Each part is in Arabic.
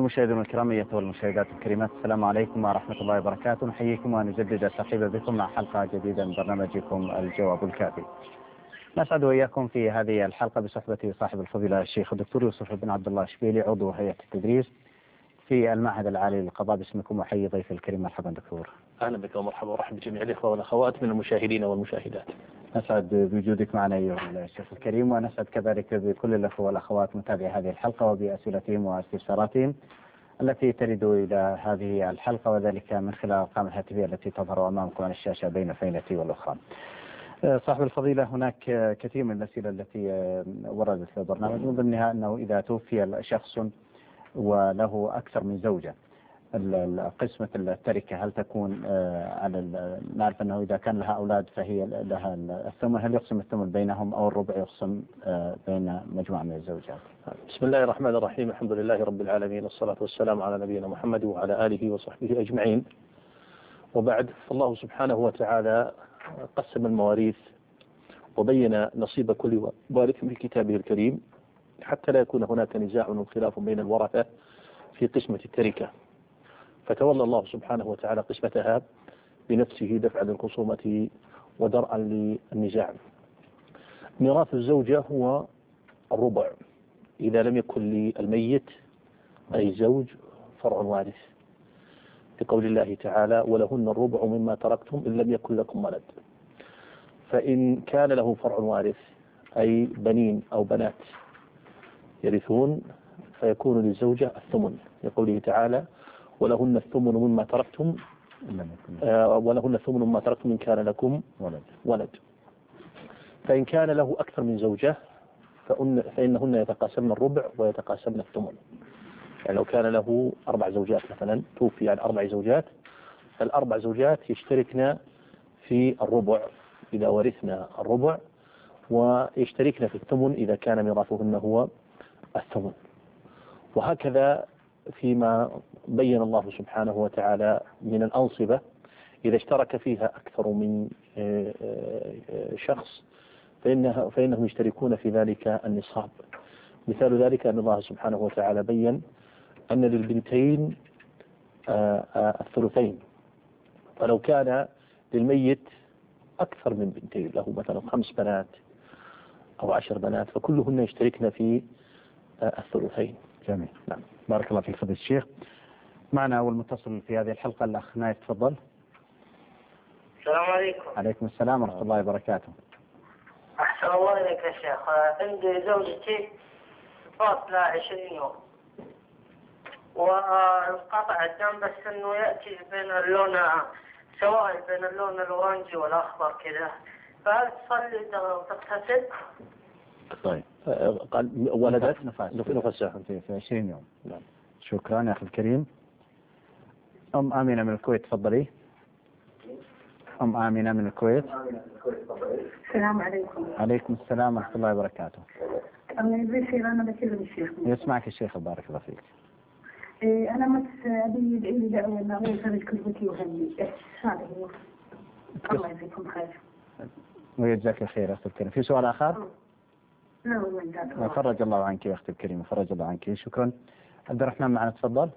المشاهدين الكرام أيها المشاهدات الكريمات، السلام عليكم ورحمة الله وبركاته. نحييكم ونجدد الترحيب بكم مع حلقة جديدة من برنامجكم الجواب الكافي. نسعد وإياكم في هذه الحلقة بصحبة صاحب الفضيلة الشيخ الدكتور يوسف بن عبد الله الشبيلي، عضو هيئة التدريس في المعهد العالي للقضاء. باسمكم وحيي ضيف الكريم. مرحبا دكتور. أهلا بك ومرحبا ورحب بجميع الإخوة والأخوات من المشاهدين والمشاهدات. نسعد بوجودك معنا أيها الشيخ الكريم، ونسعد كذلك بكل الأخوة والأخوات متابعي هذه الحلقة وبأسئلتهم واستفساراتهم التي ترد إلى هذه الحلقة، وذلك من خلال الأرقام الهاتفية التي تظهر أمامكم على الشاشة بين فينة والأخرى. صاحب الفضيلة، هناك كثير من الأسئلة التي وردت في البرنامج، من ضمنها أنه إذا توفي شخص وله أكثر من زوجة، قسمة التركة هل تكون على نعرف أنه إذا كان لها أولاد فهي لها الثمن، هل يقسم الثمن بينهم أو الربع يقسم بين مجموعة من الزوجات؟ بسم الله الرحمن الرحيم، الحمد لله رب العالمين، والصلاة والسلام على نبينا محمد وعلى آله وصحبه أجمعين، وبعد. فالله سبحانه وتعالى قسم المواريث وبين نصيب كل وارث في كتابه الكريم حتى لا يكون هناك نزاع وخلاف بين الورثة في قسمة التركة، فتولى الله سبحانه وتعالى قسمتها بنفسه دفعا للخصومة ودرءا للنزاع. ميراث الزوجة هو الربع إذا لم يكن للميت أي زوج فرع وارث، لقول الله تعالى: ولهن الربع مما تركتم إن لم يكن لكم ولد. فإن كان له فرع وارث أي بنين أو بنات يرثون فيكون للزوجة الثمن، لقوله تعالى: ولهن الثمن مما تركتم إن كان لكم ولد. فإن كان له أكثر من زوجة فإنهن يتقاسمن الربع ويتقاسمن الثمن. يعني لو كان له 4 زوجات مثلا، توفي عن 4 زوجات، فالأربع زوجات يشتركن في الربع إذا ورثنا الربع، ويشتركن في الثمن إذا كان ميراثهن هو الثمن. وهكذا فيما بين الله سبحانه وتعالى من الأنصبة إذا اشترك فيها أكثر من شخص فإنهم يشتركون في ذلك النصاب. مثال ذلك أن الله سبحانه وتعالى بين أن للبنتين الثلثين، فلو كان للميت أكثر من بنتين، له مثلا 5 بنات أو 10 بنات، فكلهن يشتركن في الثلثين. جميل. نعم. بارك الله فيك فضيلة الشيخ. معنا أول متصل في هذه الحلقة الأخ نايف، تفضل. السلام عليكم. عليكم السلام ورحمة الله وبركاته. أحسن الله إليك يا شيخ. عندي زوجتي فاصلة 20 يوم وانقطع الدم، بس إنه يأتي بين اللون، سواء بين اللون الأورنجي والأخضر كذا، فهل تصلي تغتسل؟ طيب. قال ولدت نفسها في 20 يوم. نعم. شكرا يا أخي الكريم. أم آمنة من الكويت، تفضلي. أم آمنة من الكويت. السلام عليكم. عليكم السلام ورحمة الله وبركاته. أنا بكلم الشيخ. يسمعك الشيخ، بارك الله فيك. أنا أبي يدعي لي دعوة أن الله يفرج كربتي وهمي، هذا هو. الله يجزيكم خير. ويجزاك الخير يا أخي الكريم. في سؤال آخر؟ لا والله. فرج الله عنك يا أختي الكريمة، فرج الله عنك. شكرا. عبد الرحمن معنا، تفضل.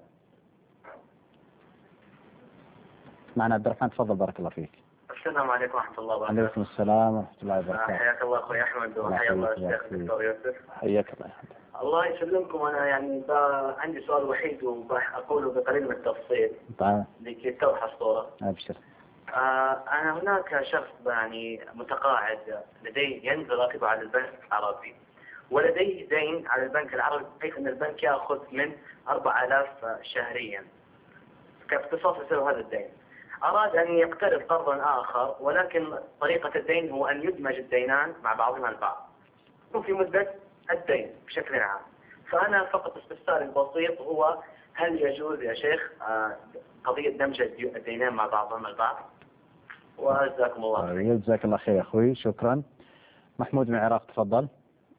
معنا عبد الرحمن، تفضل. بارك الله فيك. السلام عليكم ورحمة الله وبركاته. عليكم السلام ورحمة الله وبركاته. حياك الله أخوي أحمد، وحيا الله الشيخ الدكتور يوسف. حياك الله يا أحمد. الله يسلمكم. أنا يعني عندي سؤال وحيد وأقوله بقليل من التفصيل لكي توضح الصورة. أبشر. أنا هناك شخص يعني متقاعد لديه ينزل راتبه على البنك العربي، ولديه دين على البنك العربي، بحيث أن البنك يأخذ من 4000 شهريا كاقتصاص يصير هذا الدين. أراد أن يقترض قرضا آخر، ولكن طريقة الدين هو أن يدمج الدينان مع بعضهما البعض وفي مدة الدين بشكل عام. فأنا فقط استفساري البسيط هو: هل يجوز يا شيخ قضية دمج الدينان مع بعضهما البعض؟ وجزاكم الله خير. جزاك الله خير يا أخوي، شكرا. محمود من العراق، تفضل.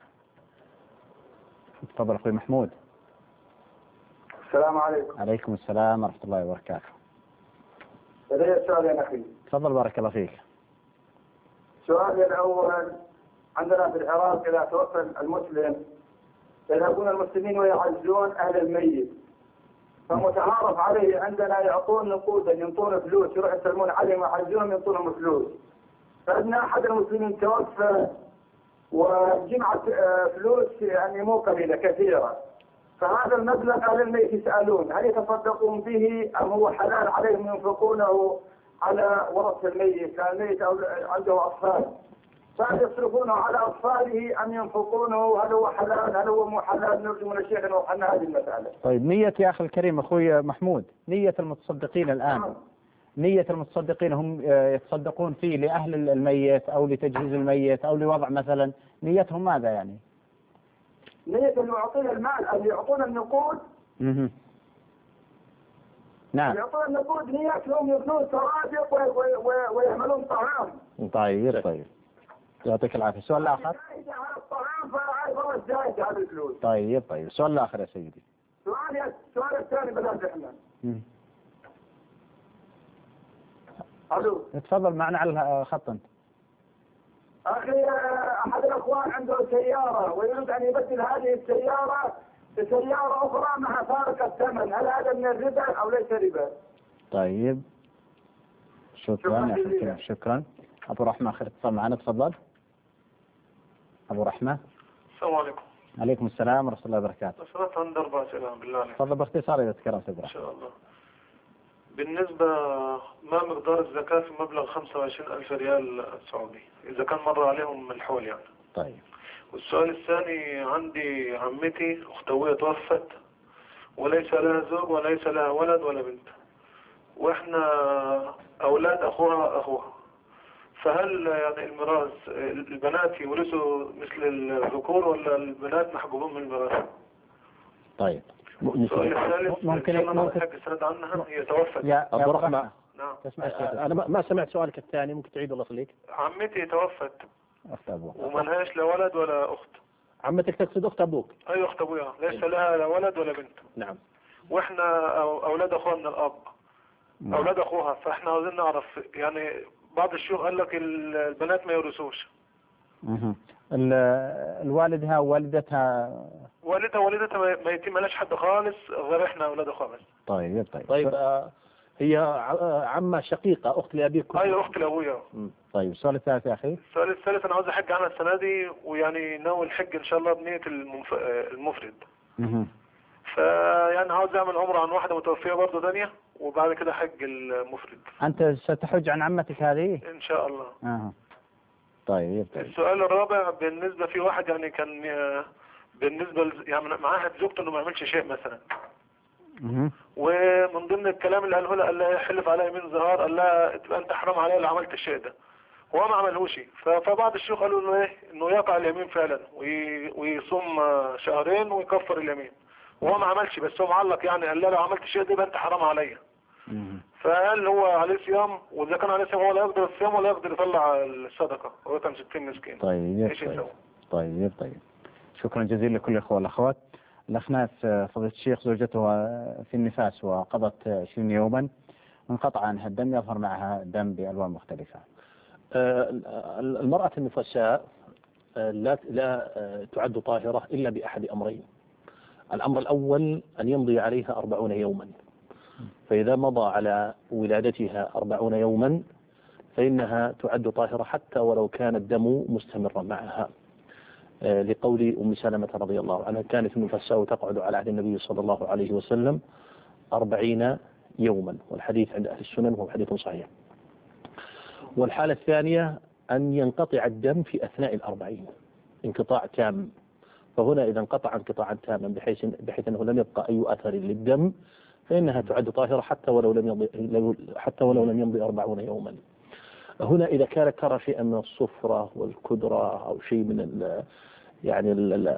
تفضل أخوي محمود. السلام عليكم. عليكم السلام ورحمة الله وبركاته. لدي سؤال يا أخي. تفضل بارك الله فيك. سؤالي الأول: عندنا في العراق إذا توفى المسلم يذهبون المسلمين ويعزون أهل الميت، فمتعارف عليه عندنا يعطون نقودا ينطون فلوس يروح يسلمون عليهم ويحجزونهم ينطونهم فلوس. فعندنا أحد المسلمين توفى وجمعت فلوس يعني مو قليلة كثيرة. فهذا المبلغ أهل الميت يسألون هل يتصدقون به أم هو حلال عليهم ينفقونه على ورث الميت؟ كان الميت عنده أطفال فهل يصرفونه على أطفاله أم ينفقونه؟ هل هو حلال هل هو مو حلال؟ نرجو من الشيخ أن يوضحنا هذه المسألة. طيب نية يا أخي الكريم أخوي محمود، نية المتصدقين الآن، نية المتصدقين هم يتصدقون فيه لأهل الميت أو لتجهيز الميت أو لوضع مثلا، نيتهم ماذا يعني؟ نية أن يعطينا المال أو يعطونا النقود. نعم. يعطون النقود نيتهم يبنون سرادق ويعملون طعام. طيب يعطيك العافية. السؤال الآخر. على الطعام فهذا الزائد على الفلوس. طيب السؤال الآخر يا سيدي. السؤال الثاني بلاد احنا. الو. تفضل معنا على الخط انت. اخي احد الاخوان عنده سيارة ويريد ان يبدل هذه السيارة بسيارة اخرى مع فارق الثمن، هل هذا من الربا او ليس ربا؟ طيب شكرا يا اخي الكريم، شكرا. ابو رحمة اخر اتصال معنا، تفضل. ابو رحمة. السلام عليكم. عليكم السلام ورحمة الله وبركاته. سمعت عن 4 أسئلة بالله عليك. تفضل باختصار إذا تكرمت ابو إن رحمة. شاء الله. بالنسبة ما مقدار الزكاة في مبلغ 25,000 ريال سعودي إذا كان مر عليهم الحول يعني. طيب. والسؤال الثاني، عندي عمتي أختوية توفت وليس لها زوج وليس لها ولد ولا بنت، وإحنا أولاد أخوها، فهل يعني الميراث البنات يورثوا مثل الذكور ولا البنات محجوبون من الميراث؟ طيب. السؤال الثالث، ممكن الحاج سند عنها هي توفت. يا أبو رحمة. نعم. أنا ما سمعت سؤالك الثاني، ممكن تعيد الله يخليك. عمتي توفت أخت أبوك وملهاش لا ولد ولا أخت. عمتك تقصد أخت أبوك؟ أي أخت أبويا ليس لها لا ولد ولا بنت. نعم. وإحنا أولاد أخوها من الأب. أولاد أخوها، فإحنا عاوزين نعرف يعني بعض الشيوخ قال لك البنات ما يورثوش. الوالدها ووالدتها. والدتها ميتين، ملاش حد خالص غير إحنا أولاد أخوها بس. طيب هي عمة شقيقة أخت لأبيك؟ أي أخت لأبويا. طيب السؤال الثالث يا أخي. السؤال الثالث، أنا عاوز أحج عنها السنة دي ويعني ناوي الحج إن شاء الله بنية المفرد. فيعني عاوز أعمل عمرة عن واحدة متوفية برضه ثانية وبعد كده حج المفرد. أنت ستحج عن عمتك هذه؟ إن شاء الله. طيب. السؤال الرابع، بالنسبة في واحد يعني كان بالنسبة يعني معاهد زوجته إنه ما يعملش شيء مثلا. ومن ضمن الكلام اللي قاله لها قال لها يحلف عليها يمين ظهار، قال لها تبقى أنت حرام عليها اللي عملت الشيء ده، هو ما عملهوش. فبعض الشيوخ قالوا إنه إنه يقع اليمين فعلا ويصوم 2 شهر ويكفر اليمين، وهو ما عملش بس هو معلق يعني، قال لها لو عملت الشيء ده يبقى أنت حرام عليا. فهل هو عليه صيام؟ وإذا كان عليه صيام هو لا يقدر الصيام ولا يقدر يطلع الصدقة، هو كان 60 مسكين. طيب. شكرا جزيلا لكل الأخوة والأخوات. الأخناف فضيلة الشيخ زوجته في النفاس وقضت 20 يوما انقطع عنها الدم، يظهر معها دم بألوان مختلفة. المرأة النفساء لا تعد طاهرة إلا بأحد أمرين. الأمر الأول أن يمضي عليها 40 يوما، فإذا مضى على ولادتها 40 يوما فإنها تعد طاهرة حتى ولو كان الدم مستمرا معها، لقول أم سلمة رضي الله عنها كانت النفساء تقعد على عهد النبي صلى الله عليه وسلم 40 يوما، والحديث عند أهل السنن وهو حديث صحيح. والحالة الثانية أن ينقطع الدم في أثناء 40 انقطاع تام، فهنا إذا انقطع انقطاعا تاما بحيث أنه لم يبقى أي أثر للدم فإنها تعد طاهرة حتى ولو لم يمضي 40 يوما. هنا إذا كان ترى شيئا من الصفرة والكدرة أو شيء من يعني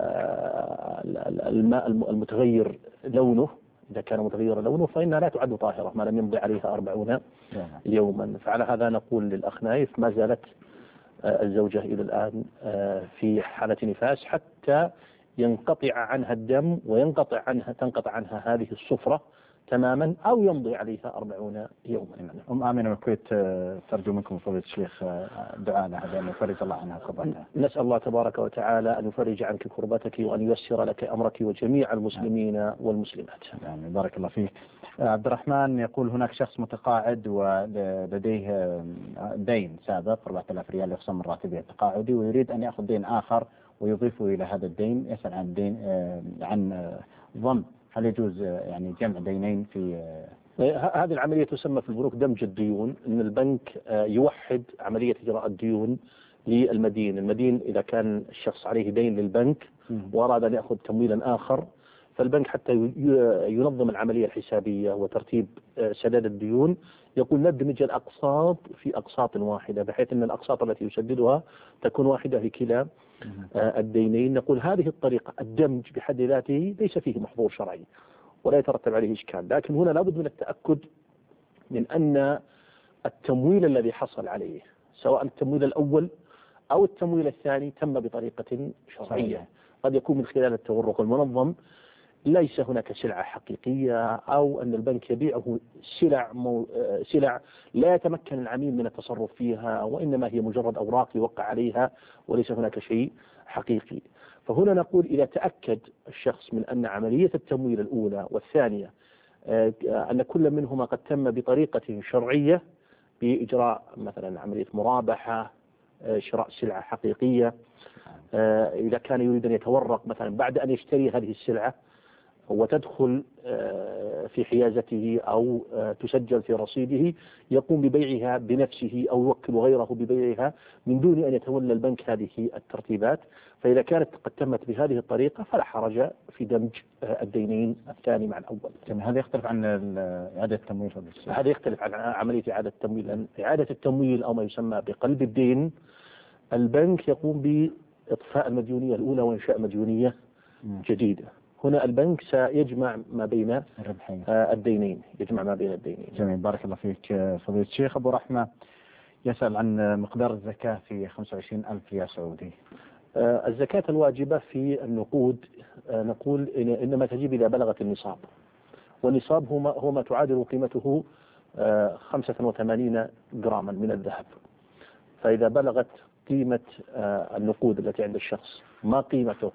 الماء المتغير لونه، إذا كان متغير لونه فإنها لا تعد طاهرة ما لم يمضي عليها 40 يوما. فعلى هذا نقول للأخ ما زالت الزوجة إلى الآن في حالة نفاس حتى ينقطع عنها الدم تنقطع عنها هذه الصفرة تماما أو يمضي عليها 40 يوما. أم آمنة من الكويت ترجو منكم فضيلة الشيخ دعاء لها بأن يفرج الله عنها كربتها. نسأل الله تبارك وتعالى أن يفرج عنك كربتك وأن ييسر لك أمرك وجميع المسلمين والمسلمات. يعني بارك الله فيك. عبد الرحمن يقول هناك شخص متقاعد ولديه دين سابق 4000 ريال يخصم من راتبه التقاعدي ويريد أن يأخذ دين آخر ويضيفه إلى هذا الدين. يسأل عن دين عن ضم، هل يجوز يعني جمع دينين في هذه العملية تسمى في البنوك دمج الديون، أن البنك يوحد عملية إجراء الديون للمدين. المدين إذا كان الشخص عليه دين للبنك وأراد أن يأخذ تمويلا آخر، فالبنك حتى ينظم العملية الحسابية وترتيب سداد الديون يقول ندمج الأقساط في أقساط واحدة، بحيث أن الأقساط التي يسددها تكون واحدة لكلا الدينين. نقول هذه الطريقة الدمج بحد ذاته ليس فيه محظور شرعي ولا يترتب عليه إشكال، لكن هنا لابد من التأكد من أن التمويل الذي حصل عليه سواء التمويل الأول أو التمويل الثاني تم بطريقة شرعية. قد يكون من خلال التورق المنظم، ليس هناك سلعة حقيقية، أو أن البنك يبيعه سلع لا يتمكن العميل من التصرف فيها، وإنما هي مجرد أوراق يوقع عليها وليس هناك شيء حقيقي. فهنا نقول إذا تأكد الشخص من أن عملية التمويل الأولى والثانية أن كل منهما قد تم بطريقة شرعية بإجراء مثلا عملية مرابحة، شراء سلعة حقيقية، إذا كان يريد أن يتورق مثلا بعد أن يشتري هذه السلعة وتدخل في حيازته أو تسجل في رصيده، يقوم ببيعها بنفسه أو يوكل غيره ببيعها من دون أن يتولى البنك هذه الترتيبات. فإذا كانت قد تمت بهذه الطريقة فلا حرج في دمج الدينين الثاني مع الأول. هذا يختلف عن إعادة التمويل؟ هذا يختلف عن عملية إعادة التمويل، لأن إعادة التمويل أو ما يسمى بقلب الدين البنك يقوم بإطفاء المديونية الأولى وإنشاء مديونية جديدة. هنا البنك سيجمع ما بين الدينين، يجمع ما بين الدينين. جميل، بارك الله فيك فضيلة الشيخ. أبو رحمة يسأل عن مقدار الزكاة في 25,000 ريال سعودي. الزكاة الواجبة في النقود نقول إنما تجب إذا بلغت النصاب، والنصاب هو ما تعادل قيمته 85 جراما من الذهب. فإذا بلغت قيمة النقود التي عند الشخص ما قيمته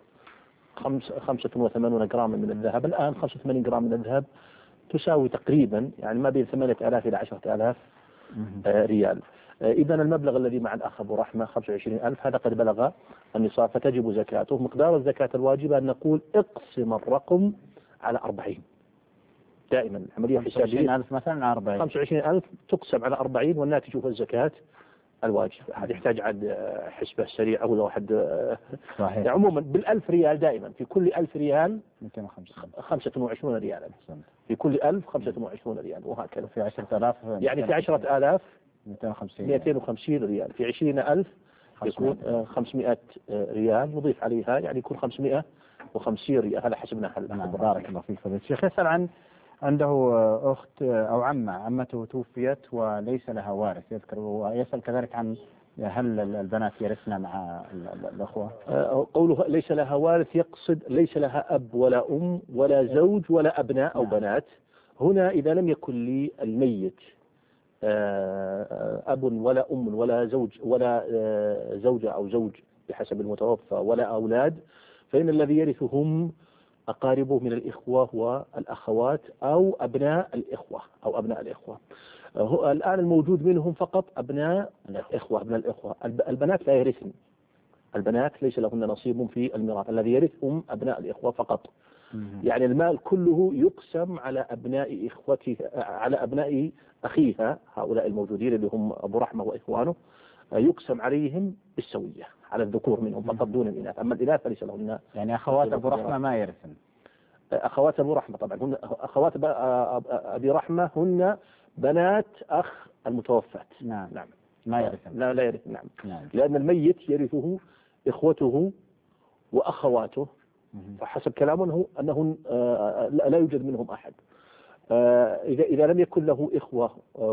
85 جراما من الذهب، الآن 85 جرام من الذهب تساوي تقريبا يعني ما بين 8,000 إلى 10,000 ريال. إذا المبلغ الذي مع الأخ أبو رحمة 25,000 هذا قد بلغ النصاب فتجب زكاته. مقدار الزكاة الواجبة أن نقول اقسم الرقم على 40. دائما عملية حسابية 25,000 مثلا 40، 25,000 تقسم على 40 والناتج هو الزكاة الواجب. هذا يحتاج عاد حسبة سريعة ولا واحد صحيح. يعني عموما بال1000 ريال دائما في كل 1000 ريال 225 ريالا، في كل 1000 25 ريال، وهكذا في 10,000 يعني في 10,000 250 ريال، في 20,000 يكون 500 ريال نضيف عليها يعني يكون 550 ريال. هذا حسبنا بارك الله فيك فضيلة الشيخ. يسأل عن عنده أخت أو عمته توفيت وليس لها وارث يذكر، ويسأل كذلك عن هل البنات يرثن مع الأخوة؟ قوله ليس لها وارث يقصد ليس لها أب ولا أم ولا زوج ولا أبناء أو بنات. هنا إذا لم يكن للميت أب ولا أم ولا زوج ولا زوجة أو زوج بحسب المتوفى ولا أولاد، فإن الذي يرثهم أقاربه من الإخوة والأخوات أو أبناء الإخوة الآن الموجود منهم فقط أبناء الإخوة. البنات لا يرثن، البنات ليس لهن نصيب في الميراث، الذي يرثهم أبناء الإخوة فقط. يعني المال كله يقسم على أبناء إخوته، على أبناء أخيها هؤلاء الموجودين اللي هم أبو رحمة وإخوانه، يقسم عليهم بالسوية على الذكور منهم فقط دون الإناث. أما الإناث فليس لهن. يعني أخوات أبو رحمة ما يرثن؟ أخوات أبو رحمة طبعا هن أخوات أبي رحمة هن بنات أخ المتوفاة. نعم ما يرثن. لا يرثن. نعم. لأن الميت يرثه إخوته وأخواته، فحسب كلامه أنه لا يوجد منهم أحد. إذا لم يكن له إخوة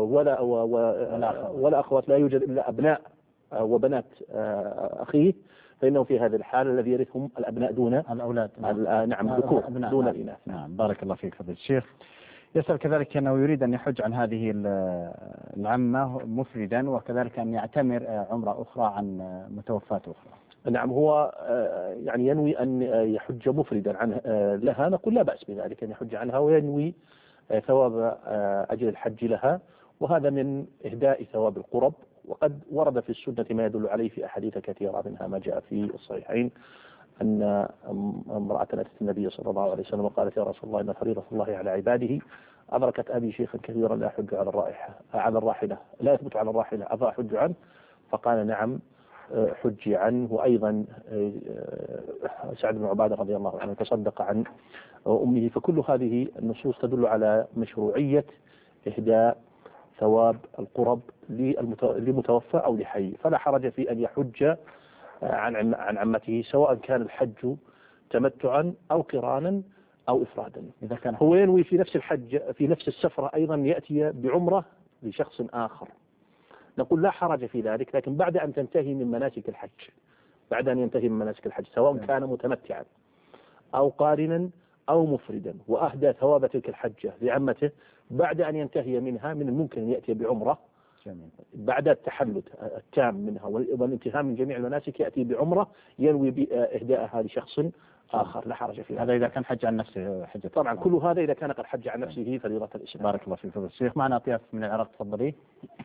ولا أخوات، لا يوجد إلا أبناء وبنات أخيه، فإنه في هذه الحالة الذي يرثهم الأبناء دون الأولاد. نعم الذكور دون الإناث. نعم بارك الله فيك فضيلة الشيخ. يسأل كذلك أنه يريد أن يحج عن هذه العمة مفردا، وكذلك أن يعتمر عمرة أخرى عن متوفاة أخرى. نعم، هو يعني ينوي أن يحج مفردا عنها لها، نقول لا بأس بذلك أن يحج عنها وينوي ثواب أجر الحج لها، وهذا من إهداء ثواب القرب. وقد ورد في السنة ما يدل عليه في أحاديث كثيرة، منها ما جاء في الصحيحين أن امرأة أتت النبي صلى الله عليه وسلم وقالت: يا رسول الله، إن فريضة الله على عباده أدركت أبي شيخا كثيرا لا يحج على الراحلة، لا يثبت على الراحلة، أفأحج عنه؟ فقال: نعم حجي عنه. وأيضا سعد بن عبادة رضي الله عنه تصدق عن أمه. فكل هذه النصوص تدل على مشروعية إهداء ثواب القرب لمتوفى أو لحي، فلا حرج في أن يحج عن عمته، سواء كان الحج تمتعا أو قرانا أو إفرادا. إذا كان هو ينوي في نفس الحج في نفس السفرة أيضا يأتي بعمرة لشخص آخر، نقول لا حرج في ذلك، لكن بعد أن تنتهي من مناسك الحج، بعد أن ينتهي من مناسك الحج، سواء كان متمتعا أو قارنا أو مفردا، وأهدى ثواب تلك الحجة لعمته، بعد أن ينتهي منها من الممكن أن يأتي بعمرة بعد التحلل التام منها والانتهاء من جميع المناسك، يأتي بعمرة ينوي بإهداءها لشخص آخر، لا حرج في هذا إذا كان حج عن نفسه حجة. طبعا كل هذا إذا كان قد حج عن نفسه فريضة الإسلام. بارك الله فيك. فضل الشيخ. معنا أطياف من العراق، تفضلي.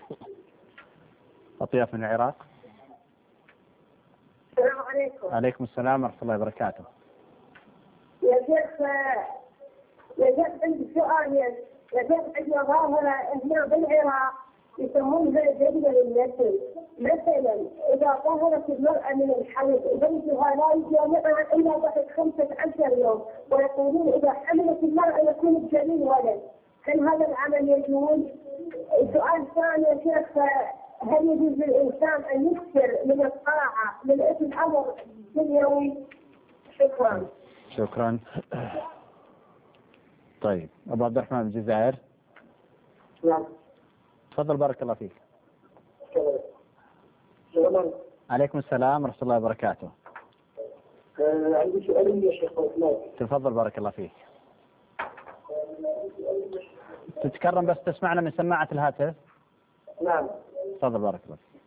أطياف من العراق. السلام عليكم. عليكم السلام ورحمة الله وبركاته. يا شيخ عندي سؤال. يا شيخ عندنا ظاهرة هنا بالعراق يسمونها جدول النسل. مثلا إذا ظهرت المرأة من الحيض بنتها لا يجامعها إلا بعد 15 يوم، ويقولون إذا حملت المرأة يكون الجنين ولد، هل هذا العمل يجوز؟ السؤال الثاني يا شيخ، هل يجوز للإنسان أن يكثر من الطاعة من أجل الأمر الدنيوي؟ شكرا. شكرا. طيب أبو عبد الرحمن من الجزائر. نعم. تفضل بارك الله فيك. السلام عليكم السلام ورحمة الله وبركاته. عندي سؤال يا شيخ عثمان. تفضل بارك الله فيك. تتكرم بس تسمعنا من سماعة الهاتف. نعم. تفضل بارك الله فيك.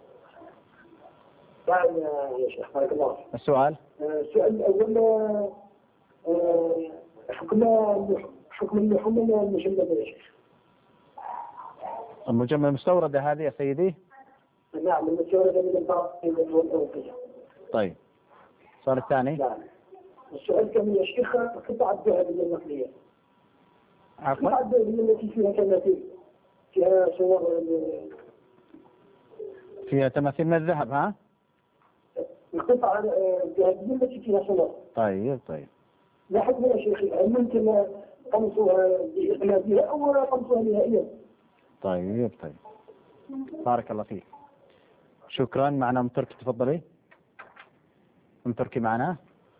نعم يا شيخ بارك الله. السؤال. السؤال الأول حكم اللحوم المجمدة يا شيخ. المجمل المستوردة هذه يا سيدي؟ نعم المستوردة من البعض الأوروبية. طيب. السؤال الثاني. نعم. السؤال كم يا شيخ قطع الذهبية النقلية. عفوا. قطع الذهبية التي فيها تماثيل، فيها صور فيها تماثيل من الذهب ها؟ القطع الذهبية التي فيها صور. طيب. لا حكم يا شيخ، هل ممكن قمصها بإقلابها أو قمصها نهائيا؟ طيب. بارك الله فيك. شكرا. معنا أم تركي، تفضلي. أم تركي معنا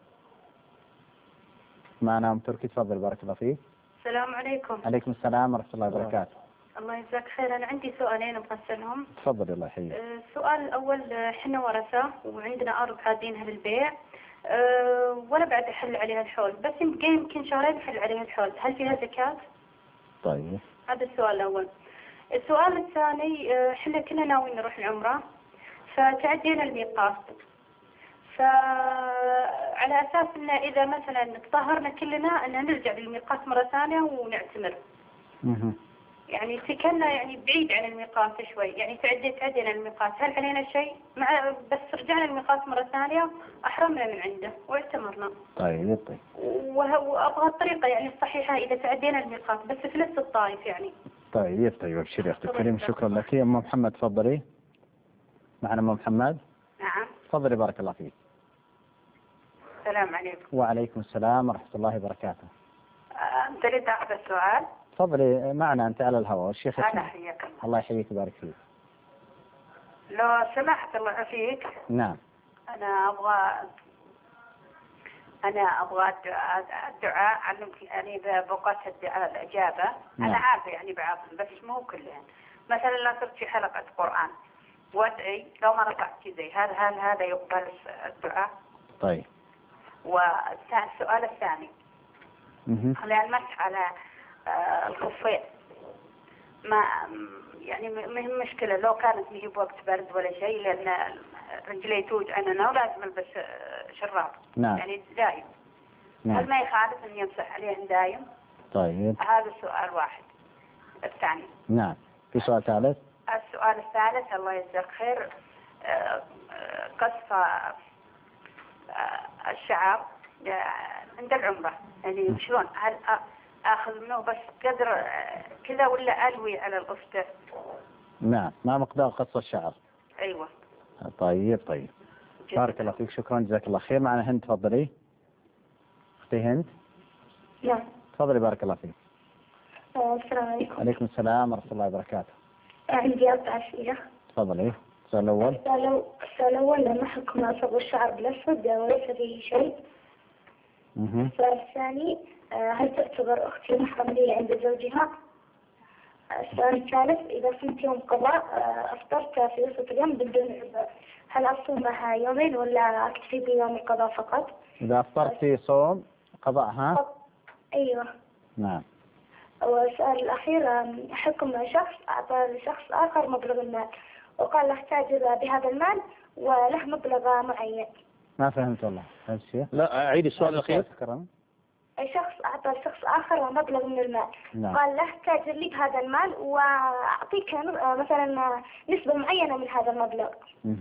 أم تركي، تفضل بارك الله فيك. السلام عليكم. عليكم السلام ورحمة الله وبركاته. الله يجزاك خير. أنا عندي سؤالين أبغى أسألهم. تفضل. الله يحييك. السؤال الأول، إحنا ورثة وعندنا أرض حادينها للبيع، ولا بعد أحل عليها الحول، بس يمكن شهرين أحل عليها الحول، هل فيها زكاة؟ طيب. هذا السؤال الأول. السؤال الثاني، إحنا كنا ناويين نروح العمرة، فتعدينا الميقات، فعلى أساس إن إذا مثلا تطهرنا كلنا أن نرجع للميقات مرة ثانية ونعتمر. يعني سكننا يعني بعيد عن الميقات شوي، يعني تعدينا الميقات، هل علينا شيء؟ بس رجعنا الميقات مرة ثانية أحرمنا من عنده واعتمرنا. طيب. وأبغى الطريقة يعني الصحيحة إذا تعدينا الميقات، بس في نفس الطائف يعني. طيب ابشري يا أختي الكريم. شكرا لك. أم محمد تفضلي. معنا أم محمد. نعم. تفضلي بارك الله فيك. السلام عليكم. وعليكم السلام ورحمة الله وبركاته. تريد أخذ السؤال؟ تفضلي معنا أنت على الهواء. الشيخ أنا حياك الله. الله يحييك ويبارك فيك. لو سمحت الله يعافيك. نعم. أنا أبغى الدعاء علمتني بوقت الإجابة. نعم. أنا عارفة يعني بعضهم بس مو كلهم. مثلا لو صرت في حلقة قرآن وادعي لو ما رفعت زي هل هذا يقبل الدعاء؟ طيب. والسؤال الثاني على المسح على الخفين. ما يعني ما هي مشكلة لو كانت مهي بوقت برد ولا شيء، لأن رجلي توجعني ولازم ألبس شراب. نعم. يعني دائم. نعم. هل ما يخالف أن يمسح عليهم دائم؟ طيب. هذا السؤال واحد. الثاني. نعم. في سؤال ثالث؟ السؤال الثالث الله يجزاك خير، قص الشعر عند العمرة، يعني شلون؟ هل آخذ منه بس قدر كذا ولا ألوي على الأفته؟ نعم. ما مقدار قص الشعر؟ أيوة. طيب. بارك الله فيك، شكرا، جزاك الله خير. معنا هند، تفضلي أختي هند. نعم. تفضلي، بارك الله فيك. السلام عليكم. عليكم السلام ورحمة الله وبركاته. عندي 4 أسئلة. تفضلي. السؤال الأول. السؤال الأول، ما حكم صبغ الشعر بالأسود وليس فيه شيء؟ السؤال الثاني، هل تعتبر أختي محرم لي عند زوجها؟ السؤال الثالث، إذا صمت يوم قضاء أفطرت في وسط اليوم بدون عذر، هل أصومها يومين ولا أكتفي بيوم القضاء فقط؟ إذا أفطرتي صوم قضاء، ها؟ أيوة. نعم. والسؤال الأخير، حكم شخص أعطى لشخص آخر مبلغ المال وقال له تاجر بهذا المال وله مبلغ معين. ما فهمت والله. هذا الشيء. لا، أعيد السؤال الأخير. أي شخص أعطى لشخص آخر مبلغ من المال. نعم. قال له تاجر لي بهذا المال وأعطيك مثلا نسبة معينة من هذا المبلغ.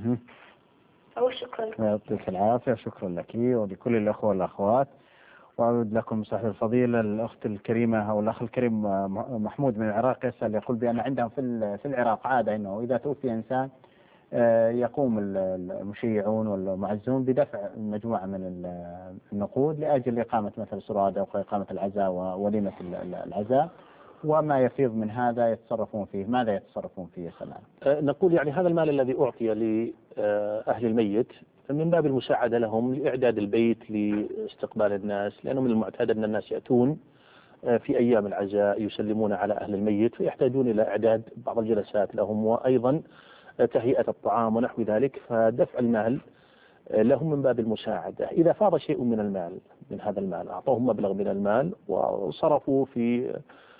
وشكرا. يعطيك العافية، شكرا لك ولكل الأخوة والأخوات. وأعود لكم صاحب الفضيلة الأخت الكريمة أو الأخ الكريم محمود من العراق يسأل، يقول بأن عندهم في العراق عادة أنه إذا توفي إنسان يقوم المشيعون والمعزون بدفع مجموعة من النقود لأجل إقامة مثل سرادة أو إقامة العزاء ووليمة العزاء، وما يفيض من هذا يتصرفون فيه. ماذا يتصرفون فيه يا سلام؟ نقول يعني هذا المال الذي أعطي لأهل الميت من باب المساعدة لهم لإعداد البيت لاستقبال الناس، لأنه من المعتاد أن الناس يأتون في أيام العزاء يسلمون على أهل الميت ويحتاجون إلى إعداد بعض الجلسات لهم، وأيضا تهيئة الطعام ونحو ذلك، فدفع المال لهم من باب المساعدة. إذا فاض شيء من المال من هذا المال أعطوهم مبلغ من المال وصرفوا في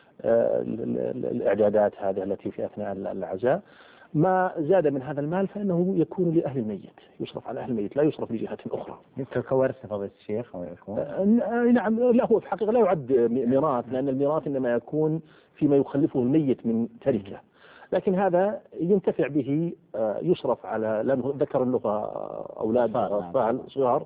الإعدادات هذه التي في أثناء العزاء، ما زاد من هذا المال فإنه يكون لأهل الميت، يصرف على أهل الميت لا يصرف لجهة أخرى. كورثة فضيلة الشيخ أو يكون؟ نعم. لا، هو في الحقيقة لا يعد ميراث، لأن الميراث إنما يكون فيما يخلفه الميت من تركة، لكن هذا ينتفع به، يصرف على، لأنه ذكر له أولاد أطفال صغار،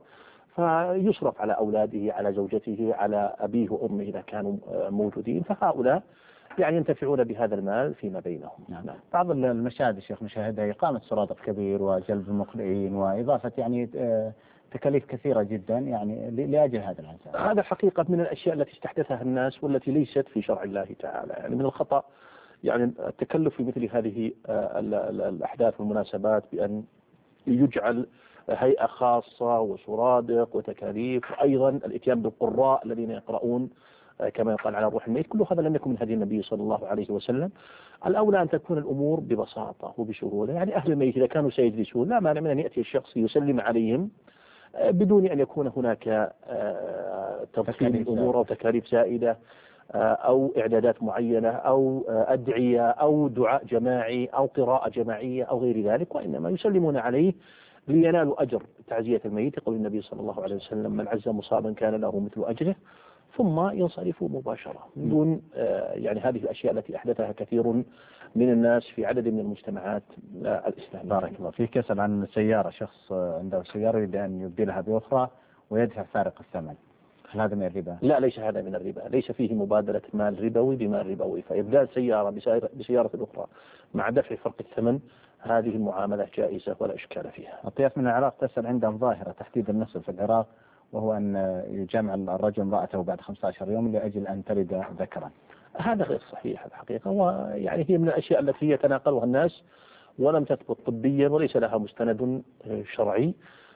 فيصرف على أولاده، على زوجته، على أبيه وأمه إذا كانوا موجودين، فهؤلاء يعني ينتفعون بهذا المال فيما بينهم. نعم. بعض المشاهد الشيخ مشاهدها إقامة سرادق كبير وجلب المقرئين وإضافة يعني تكاليف كثيرة جدا يعني لأجل هذا العزاء. هذا حقيقة من الأشياء التي استحدثها الناس والتي ليست في شرع الله تعالى، يعني من الخطأ يعني التكلف في مثل هذه الأحداث والمناسبات بأن يجعل هيئة خاصة وسرادق وتكاليف، وأيضا الإتيان بالقراء الذين يقرؤون كما يقال على روح الميت. كل هذا لم يكن من هدي النبي صلى الله عليه وسلم. الأولى أن تكون الأمور ببساطة وبسهولة، يعني أهل الميت إذا كانوا سيجلسون لا مانع من أن يأتي الشخص يسلم عليهم بدون أن يكون هناك تفصيل الأمور أو تكاليف زائدة أو إعدادات معينة أو أدعية أو دعاء جماعي أو قراءة جماعية أو غير ذلك، وإنما يسلمون عليه لينالوا أجر تعزية الميت. قول النبي صلى الله عليه وسلم: من عز مصابا كان له مثل أجره، ثم ينصرفوا مباشرة من دون يعني هذه الأشياء التي أحدثها كثير من الناس في عدد من المجتمعات الإسلامية. بارك الله فيك. يسأل عن سيارة، شخص عنده سيارة يريد أن يبدلها بأخرى ويدفع فارق الثمن، هل هذا من الربا؟ لا، ليس هذا من الربا، ليس فيه مبادلة مال ربوي بمال ربوي، فإبدال سيارة بسيارة أخرى مع دفع فرق الثمن هذه المعاملة جائزة ولا إشكال فيها. أطياف من العراق تسأل عندهم ظاهرة تحديد النسل في العراق، وهو أن يجمع الرجل امرأته بعد 15 يوم لأجل أن تلد ذكرا. هذا غير صحيح الحقيقة، ويعني هي من الأشياء التي يتناقلها الناس ولم تثبت طبيا وليس لها مستند شرعي.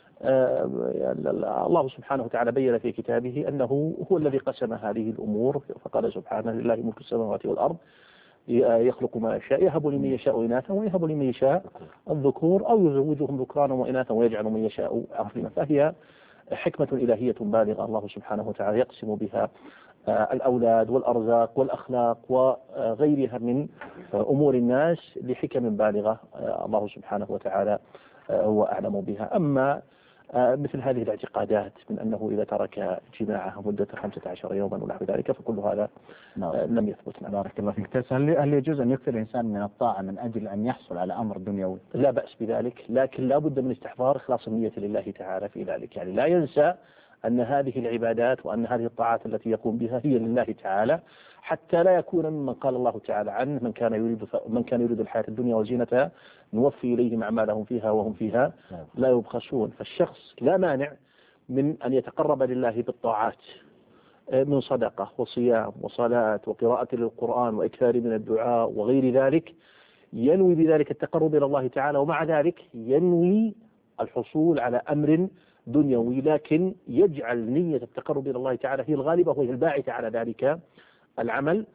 الله سبحانه وتعالى بين في كتابه أنه هو الذي قسم هذه الأمور، فقال سبحانه: لله ملك السماوات والأرض يخلق ما يشاء يهب لمن يشاء إناثا ويهب لمن يشاء الذكور أو يزوجهم ذكرانا وإناثا ويجعل من يشاء عقيما. فهي حكمة إلهية بالغة الله سبحانه وتعالى يقسم بها الأولاد والأرزاق والأخلاق وغيرها من أمور الناس لحكم بالغة الله سبحانه وتعالى هو أعلم بها. أما مثل هذه الاعتقادات من أنه إذا ترك جماعه مدة 15 يوما ونحو ذلك فكل هذا لم يثبت. بارك الله فيك. هل يجوز أن يكثر الإنسان من الطاعة من أجل أن يحصل على أمر دنيوي؟ لا بأس بذلك، لكن لا بد من استحضار إخلاص النية لله تعالى في ذلك. يعني لا ينسى أن هذه العبادات وأن هذه الطاعات التي يقوم بها هي لله تعالى، حتى لا يكون ممن قال الله تعالى عنه من كان يريد الحياة الدنيا وزينتها نوفي إليهم أعمالهم فيها وهم فيها لا يبخسون. فالشخص لا مانع من أن يتقرب لله بالطاعات من صدقة وصيام وصلاة وقراءة للقرآن وإكثار من الدعاء وغير ذلك، ينوي بذلك التقرب إلى الله تعالى، ومع ذلك ينوي الحصول على أمر دنيوي، لكن يجعل نية التقرب إلى الله تعالى هي الغالبة وهي الباعثة على ذلك العمل،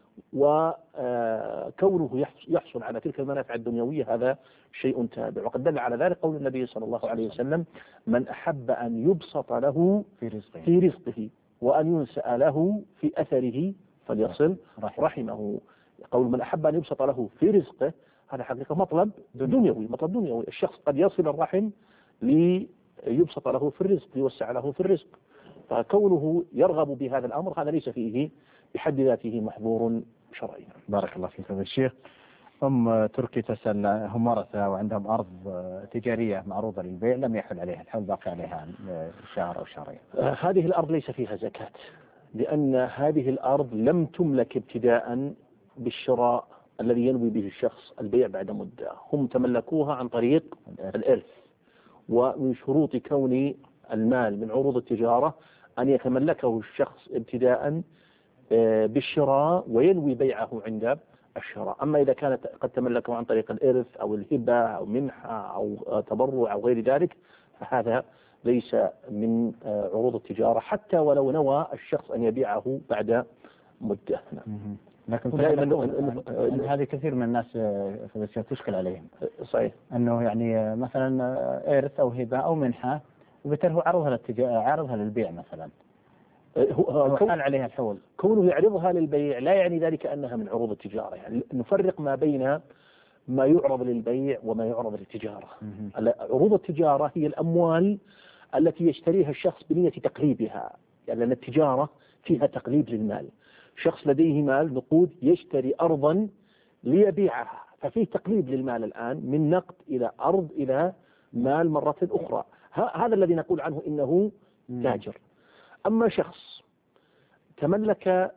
وكونه يحصل على تلك المنافع الدنيوية هذا شيء تابع. وقد دل على ذلك قول النبي صلى الله عليه وسلم: من أحب أن يبسط له في رزقه وأن ينسأ له في أثره فليصل رحمه. قول من أحب أن يبسط له في رزقه هذا حقيقة مطلب دنيوي. الشخص قد يصل الرحم ليبسط له في الرزق، ليوسع له في الرزق، فكونه يرغب بهذا الأمر هذا ليس فيه بحد ذاته محظور شرعي. بارك الله فيك يا الشيخ. تركي تسأل، هم ورثة وعندهم أرض تجارية معروضة للبيع لم يحل عليها الحول، باقي عليها شهر أو شهرين. هذه الأرض ليس فيها زكاة، لأن هذه الأرض لم تملك ابتداء بالشراء الذي ينوي به الشخص البيع بعد مدة، هم تملكوها عن طريق الإرث. ومن شروط كون المال من عروض التجارة أن يتملكه الشخص ابتداء بالشراء وينوي بيعه عند الشراء. أما إذا كانت قد تملكه عن طريق الإرث أو الهبة أو منحة أو تبرع أو غير ذلك فهذا ليس من عروض التجارة، حتى ولو نوى الشخص أن يبيعه بعد مدة. لكن هذه كثير من الناس تشكل عليهم. صحيح. أنه يعني مثلا إرث أو هبة أو منحة وبالتالي هو عرضها للبيع مثلا، كان عليها الحول. كونه يعرضها للبيع لا يعني ذلك أنها من عروض التجارة. يعني نفرق ما بين ما يعرض للبيع وما يعرض للتجارة. عروض التجارة هي الأموال التي يشتريها الشخص بنية تقليبها، يعني لأن التجارة فيها تقليب للمال. شخص لديه مال نقود يشتري أرضا ليبيعها، ففيه تقليب للمال الآن من نقد إلى أرض إلى مال مرة أخرى. هذا الذي نقول عنه إنه تاجر. أما شخص تملك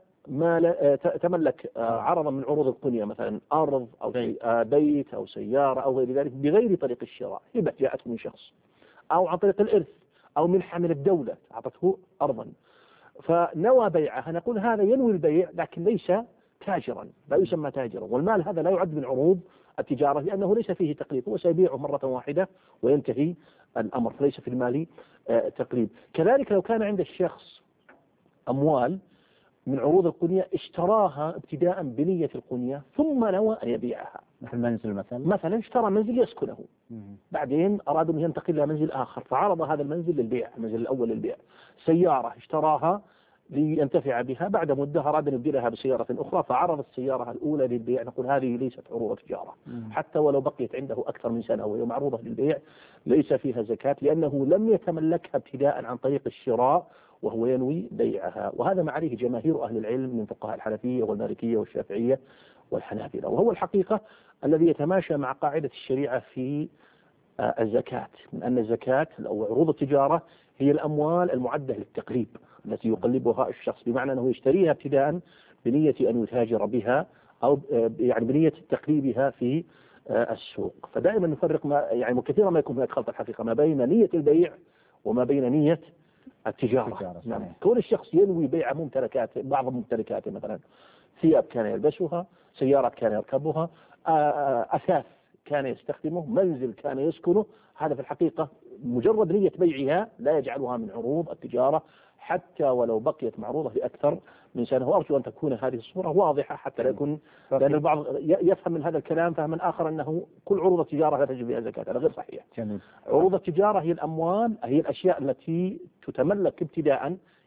عرضا من عروض القنية مثلا أرض أو بيت أو سيارة أو غير ذلك بغير طريق الشراء، هبة جاءته من شخص أو عن طريق الإرث أو منحة من الدولة أعطته أرضا فنوى بيعها، نقول هذا ينوي البيع لكن ليس تاجرا، لا يسمى تاجرا. والمال هذا لا يعد من عروض التجارة لأنه ليس فيه تقليد، هو سيبيعه مرة واحدة وينتهي الأمر، فليس في المال تقليد. كذلك لو كان عند الشخص أموال من عروض القنية اشتراها ابتداء بنية القنية ثم نوى أن يبيعها، مثل منزل مثلا اشترى منزل يسكنه بعدين أراد أن ينتقل إلى منزل آخر فعرض هذا المنزل للبيع، المنزل الأول للبيع. سيارة اشتراها لينتفع بها، بعد مدة أراد أن يبدلها بسيارة أخرى فعرض السيارة الأولى للبيع، نقول هذه ليست عروض تجارة حتى ولو بقيت عنده أكثر من سنة وهي معروضة للبيع ليس فيها زكاة لأنه لم يتملكها ابتداء عن طريق الشراء وهو ينوي بيعها. وهذا ما عليه جماهير أهل العلم من فقهاء الحنفية والمالكية والشافعية والحنابلة، وهو الحقيقة الذي يتماشى مع قاعدة الشريعة في الزكاة، من أن الزكاة أو عروض التجارة هي الأموال المعدة للتقليب التي يقلبها الشخص، بمعنى أنه يشتريها ابتداء بنية أن يتاجر بها أو يعني بنية تقليبها في السوق. فدائما نفرق يعني كثيرا ما يكون هناك خلط الحقيقة ما بين نية البيع وما بين نية التجارة. نعم. كون الشخص ينوي بيع ممتلكات، بعض ممتلكاته مثلا ثياب كان يلبسها، سيارات كان يركبها، أثاث كان يستخدمه، منزل كان يسكنه، هذا في الحقيقة مجرد نية بيعها لا يجعلها من عروض التجارة حتى ولو بقيت معروضة لأكثر من سنة. وأرجو أن تكون هذه الصورة واضحة حتى لا يكون، لأن البعض يفهم من هذا الكلام فهما آخر أنه كل عروض التجارة لا تجب فيها زكاة، هذا غير صحيح. عروض التجارة هي الأموال، هي الأشياء التي تتملك ابتداء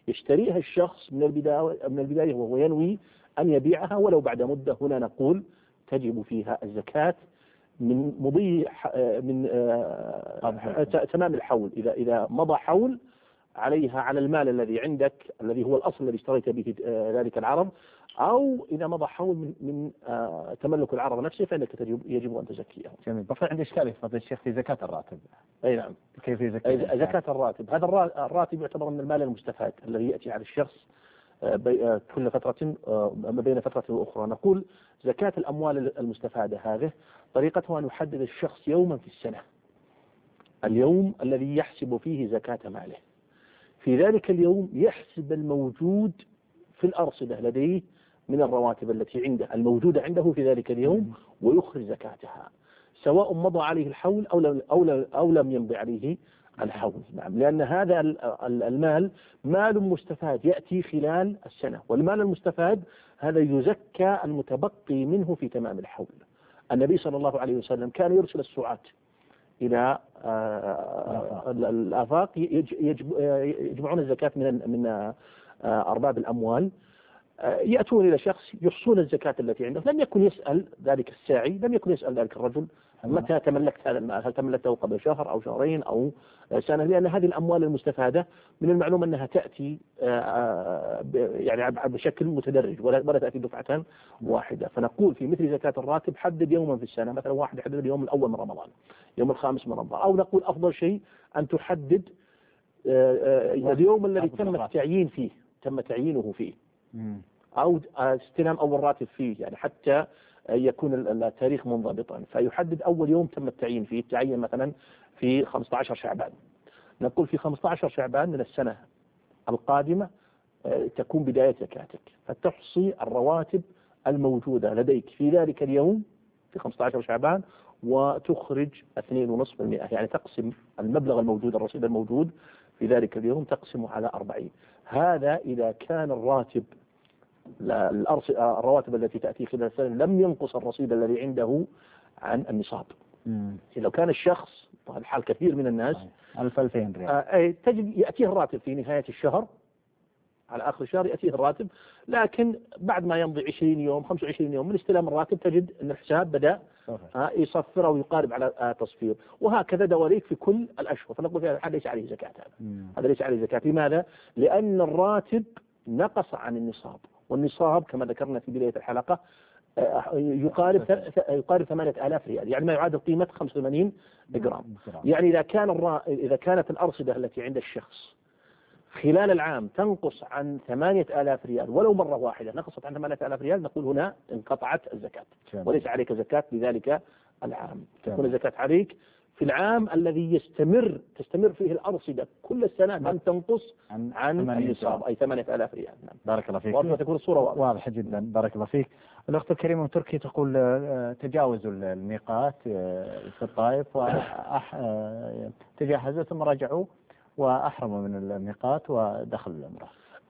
يشتريها الشخص من البداية وهو ينوي أن يبيعها ولو بعد مدة، هنا نقول تجب فيها الزكاة من مضي من تمام الحول. إذا مضى حول عليها على المال الذي عندك الذي هو الأصل الذي اشتريت به ذلك العرض، أو إذا مضى حول من تملك العرض نفسه فإنك يجب أن تزكيه. جميل. بقى عندي إشكالية فضيلة الشيخ في زكاة الراتب. أي نعم. كيف زكاة الراتب؟ هذا الراتب يعتبر من المال المستفاد الذي يأتي على الشخص كل فترة ما بين فترة وأخرى. نقول زكاة الأموال المستفادة هذه طريقتها أن يحدد الشخص يوما في السنة، اليوم الذي يحسب فيه زكاة ماله. في ذلك اليوم يحسب الموجود في الأرصدة لديه من الرواتب التي عنده الموجودة عنده في ذلك اليوم ويخرج زكاتها، سواء مضى عليه الحول أو لم يمضي عليه الحول. نعم، لأن هذا المال مال مستفاد يأتي خلال السنة، والمال المستفاد هذا يزكى المتبقي منه في تمام الحول. النبي صلى الله عليه وسلم كان يرسل السعاة إلى الآفاق يجمعون الزكاة من أرباب الأموال، يأتون إلى شخص يحصون الزكاة التي عنده. لم يكن يسأل ذلك الساعي، لم يكن يسأل ذلك الرجل متى تملكت هذا المال، هل تملكته قبل شهر أو شهرين أو سنة، لأن هذه الأموال المستفادة من المعلوم أنها تأتي يعني بشكل متدرج ولا تأتي دفعة واحدة. فنقول في مثل زكاة الراتب حدد يوما في السنة، مثلا واحد يحدد اليوم الأول من رمضان، يوم الخامس من رمضان، أو نقول أفضل شيء أن تحدد اليوم الذي تم التعيين فيه، تم تعيينه فيه، أو استلام أول راتب فيه، يعني حتى يكون التاريخ منضبطا. فيحدد أول يوم تم التعيين فيه، تعين مثلا في 15 شعبان، نقول في 15 شعبان من السنة القادمة تكون بداية زكاتك، فتحصي الرواتب الموجودة لديك في ذلك اليوم في 15 شعبان وتخرج 2.5%، يعني تقسم المبلغ الموجود الرصيد الموجود في ذلك اليوم تقسمه على 40. هذا إذا كان الراتب الرواتب التي تأتي خلال السنة لم ينقص الرصيد الذي عنده عن النصاب. لو كان الشخص، الحال كثير من الناس 1200 ريال تجد يأتيه الراتب في نهاية الشهر، على آخر الشهر يأتيه الراتب، لكن بعد ما يمضي 20 يوم 25 يوم من استلام الراتب تجد أن الحساب بدأ يصفر أو يقارب على تصفير، وهكذا دواليك في كل الأشهر. فنقول في هذا الحال ليس عليه زكاة. هذا ليس عليه زكاة. لماذا؟ لأن الراتب نقص عن النصاب، والنصاب كما ذكرنا في بداية الحلقة يقارب 8000 ريال، يعني ما يعادل قيمة 85 جرام. يعني إذا كانت الأرصدة التي عند الشخص خلال العام تنقص عن 8000 ريال ولو مرة واحدة، نقصت عن 8000 ريال، نقول هنا انقطعت الزكاة وليس عليك زكاة لذلك العام. تكون الزكاة عليك في العام الذي تستمر فيه الأرصدة كل السنة لم تنقص عن النصاب، أي 8000 ريال. نعم. بارك الله فيك. وتكون الصورة واضحة جدا. بارك الله فيك. الأخت الكريمة من تركيا تقول تجاوزوا الميقات في الطائف وتجهزوا ثم رجعوا وأحرموا من الميقات ودخلوا العمرة.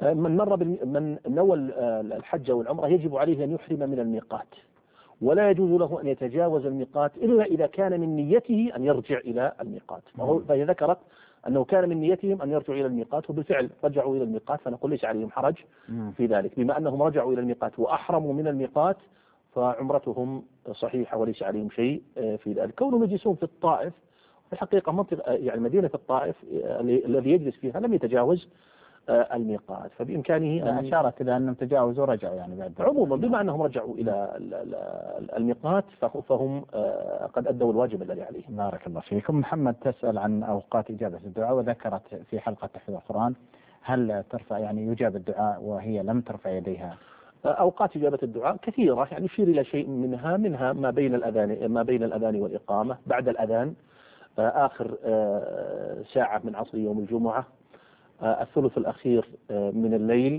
من نوى الحج والعمرة يجب عليه أن يحرم من الميقات، ولا يجوز له أن يتجاوز الميقات إلا إذا كان من نيته أن يرجع إلى الميقات. فهي ذكرت أنه كان من نيتهم أن يرجعوا إلى الميقات، وبالفعل رجعوا إلى الميقات، فنقول ليس عليهم حرج في ذلك. بما أنهم رجعوا إلى الميقات وأحرموا من الميقات فعمرتهم صحيحة وليس عليهم شيء في ذلك. كونهم يجلسون في الطائف في الحقيقة منطقة يعني مدينة الطائف الذي يجلس فيها لم يتجاوز الميقات، فبإمكانه أشارت إلى أنهم تجاوزوا ورجعوا يعني بعد عموما بما أنهم رجعوا إلى الميقات فهم قد أدوا الواجب الذي عليهم. بارك الله فيكم. محمد تسأل عن أوقات إجابة الدعاء، وذكرت في حلقة تحفيظ القرآن هل ترفع يعني يجاب الدعاء وهي لم ترفع يديها؟ أوقات إجابة الدعاء كثيرة، يعني يشير إلى شيء منها ما بين الأذان والإقامة، بعد الأذان آخر ساعة من عصر يوم الجمعة، الثلث الأخير من الليل،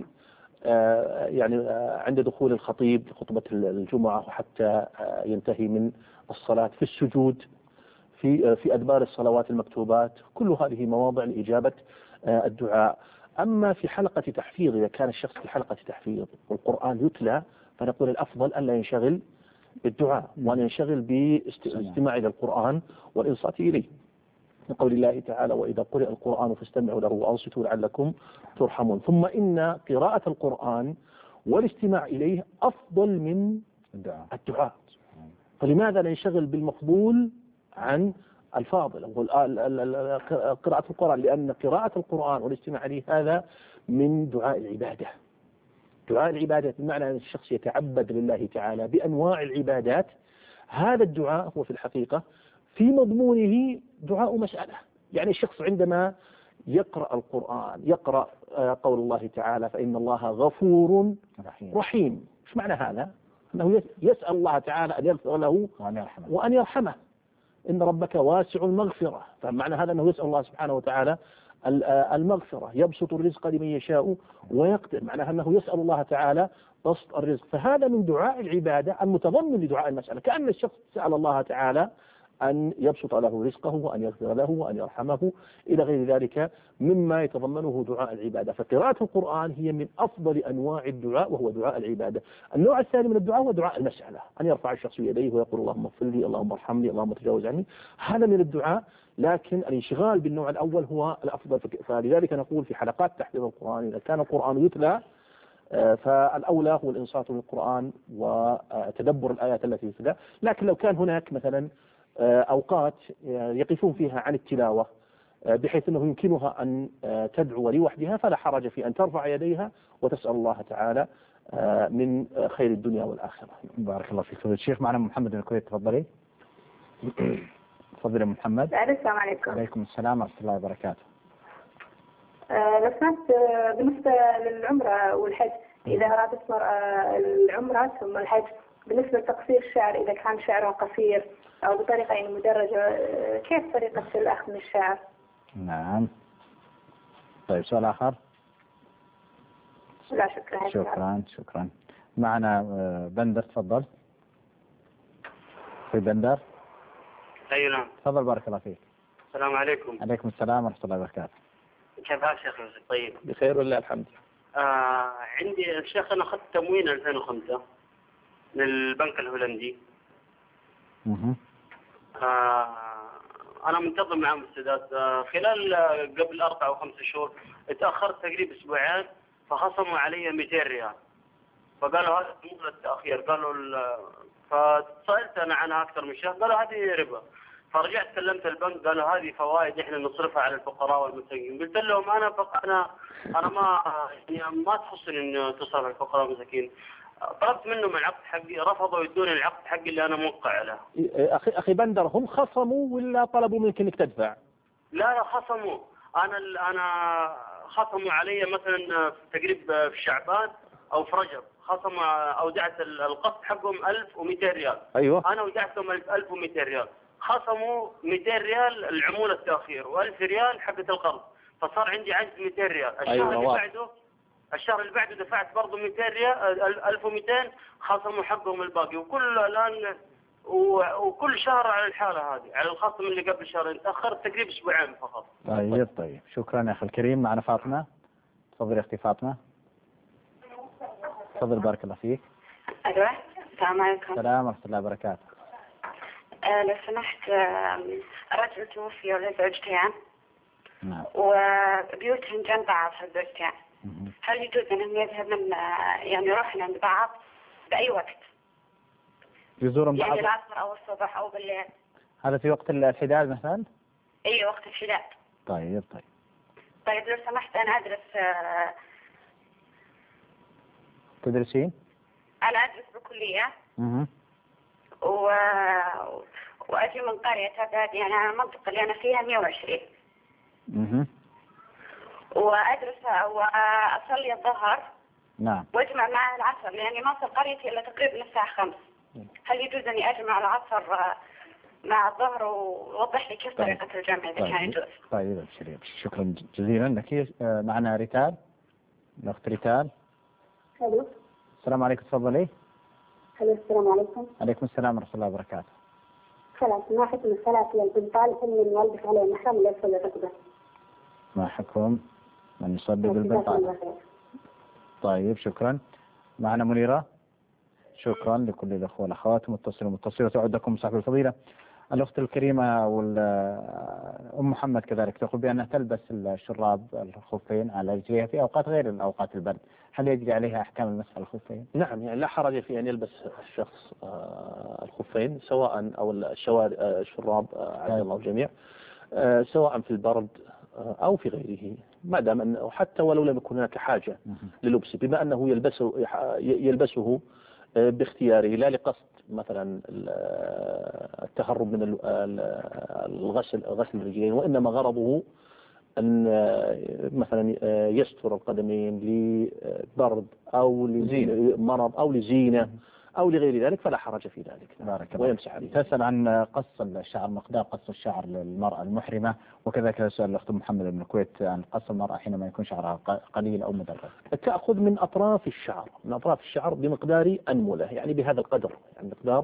يعني عند دخول الخطيب لخطبة الجمعة وحتى ينتهي من الصلاة، في السجود، في أدبار الصلوات المكتوبات، كل هذه مواضع لإجابة الدعاء. أما في حلقة تحفيظ، إذا كان الشخص في حلقة تحفيظ والقرآن يتلى فنقول الأفضل أن لا ينشغل بالدعاء وأن ينشغل بالاستماع إلى القرآن والإنصات إليه. من قول الله تعالى وإذا قرئ القرآن فاستمعوا له وأنصتوا لعلكم ترحمون. ثم إن قراءة القرآن والاستماع إليه أفضل من الدعاء. فلماذا ننشغل بالمفضول عن الفاضل قراءة القرآن؟ لأن قراءة القرآن والاستماع إليه هذا من دعاء العبادة. دعاء العبادة بمعنى أن الشخص يتعبد لله تعالى بأنواع العبادات. هذا الدعاء هو في الحقيقة في مضمونه دعاء مسألة. يعني الشخص عندما يقرأ القرآن يقرأ قول الله تعالى فإن الله غفور رحيم. إيش معنى هذا؟ أنه يسأل الله تعالى أن يغفر له وأن يرحمه. إن ربك واسع المغفرة. فمعنى هذا أنه يسأل الله سبحانه وتعالى المغفرة. يبسط الرزق لمن يشاء ويقدر. معناها أنه يسأل الله تعالى بسط الرزق. فهذا من دعاء العبادة المتضمن لدعاء المسألة. كأن الشخص سأل الله تعالى أن يبسط له رزقه وأن يغفر له وأن يرحمه إلى غير ذلك مما يتضمنه دعاء العبادة. فقراءة القرآن هي من أفضل أنواع الدعاء وهو دعاء العبادة. النوع الثاني من الدعاء هو دعاء المسألة، أن يرفع الشخص يديه ويقول اللهم اغفر لي اللهم ارحمني اللهم تجاوز عني. هذا من الدعاء، لكن الانشغال بالنوع الأول هو الأفضل. فلذلك نقول في حلقات تحفيظ القرآن إذا كان القرآن يتلى فالأولى هو الإنصات للقرآن وتدبر الآيات التي يتلى. لكن لو كان هناك مثلا أوقات يقفون فيها عن التلاوة بحيث أنه يمكنها أن تدعو لوحدها فلا حرج في أن ترفع يديها وتسأل الله تعالى من خير الدنيا والآخرة. بارك الله فيك. الشيخ معنا محمد من الكويت، تفضلي. تفضلي محمد. السلام عليكم. وعليكم السلام ورحمة الله وبركاته. لو سمحت بالنسبة للعمرة والحج، إذا أرادت العمرة ثم الحج، بالنسبة لتقصير الشعر إذا كان شعره قصير أو بطريقة يعني مدرجة، كيف طريقة الأخذ من الشعر؟ نعم. طيب سؤال آخر؟ لا شكرا. شكرا. معنا بندر، تفضل. في بندر. أي نعم. تفضل بارك الله فيك. السلام عليكم. عليكم السلام ورحمة الله وبركاته. كيف حالك شيخ يوسف؟ طيب. بخير والله الحمد. عندي الشيخ أنا أخذت تموين 2005 من البنك الهولندي. أنا منتظم معهم السداد. خلال قبل 4 أو 5 شهور اتأخرت تقريبا أسبوعين، فخصموا علي 200 ريال، فقالوا هذا مو التأخير. قالوا فسألت أنا عنها أكثر من شهر، قالوا هذه ربا. فرجعت كلمت البنك قالوا هذه فوائد احنا نصرفها على الفقراء والمساكين. قلت لهم انا ما تخصني ان تصرف على الفقراء والمساكين. طلبت منهم العقد حقي، رفضوا يدوني العقد حقي اللي انا موقع عليه. اخي بندر، هم خصموا ولا طلبوا منك انك تدفع؟ لا خصموا. انا خصموا علي مثلا تقريبا في شعبان او في رجب، خصموا اودعت القسط حقهم 1200 ريال. ايوه. انا اودعتهم 1200 ريال، خصموا 200 ريال العمولة التأخير و1000 ريال حقة القرض، فصار عندي عجز 200 ريال. الشهر اللي بعده دفعت برضه 200 ريال 1200، خصموا حقهم الباقي. وكل شهر على الحالة هذه، على الخصم اللي قبل شهرين. تأخرت تقريبا أسبوعين فقط. طيب شكرا يا أخي الكريم. معنا فاطمة، تفضلي أختي فاطمة. تفضل بارك الله فيك. أيوة. السلام عليكم. السلام ورحمة الله وبركاته. لو سمحت، رجل توفي وله زوجتين. نعم. وبيوتهم جنب بعض هالزوجتين. هل يجوز أنهم يذهبن يعني يروحن عند بعض بأي وقت؟ يزورون بعض يعني العصر أو الصبح أو بالليل. هذا في وقت الحداد مثلا؟ أي وقت الحداد. طيب لو سمحت، أنا أدرس. تدرسين؟ أنا أدرس بكلية. وأجي من قرية تبعد، يعني المنطقة اللي أنا فيها 120. وأدرس وأصلي الظهر. نعم. وأجمع مع العصر، لأني ما أوصل قريتي إلا تقريبا الساعة 5. هل يجوز أني أجمع العصر مع الظهر؟ ووضح لي كيف طريقة الجمع إذا كان يجوز. طيب شكرا جزيلا لك. معنا ريتال، الأخت ريتال. الو. السلام عليكم، تفضلي. السلام عليكم. عليكم السلام ورحمة الله وبركاته. خلاص، ما حكم الصلاة للبنطال اللي يلبس عليه المحرم ولا يصلي ركبه؟ ما حكم من يصلي بالبنطال؟ طيب شكرا. معنا منيرة. شكرا لكل الأخوة والأخوات متصلين ومتصلة. تعود لكم صاحب الفضيلة. الأخت الكريمة أم محمد كذلك تقول بأنها تلبس الشراب الخفين على رجليها في أوقات غير الأوقات البرد، هل يجري عليها أحكام المسح على الخفين؟ نعم، يعني لا حرج في أن يلبس الشخص الخفين سواء أو الشراب عز الله الجميع سواء في البرد أو في غيره، ما دام أنه حتى ولو لم يكن هناك حاجة للبسه، بما أنه يلبسه باختياره لا لقصد مثلا التهرب من غسل الرجلين، وإنما غرضه أن مثلا يستر القدمين لبرد أو لمرض أو لزينة أو لغير ذلك، فلا حرج في ذلك. بارك الله. ويمسح عليه. تسأل عن قص الشعر، مقدار قص الشعر للمرأة المحرمة، وكذلك سؤال الأخت محمد من الكويت عن قص المرأة حينما يكون شعرها قليل أو مدرج. تأخذ من أطراف الشعر بمقدار أنملة، يعني بهذا القدر، يعني مقدار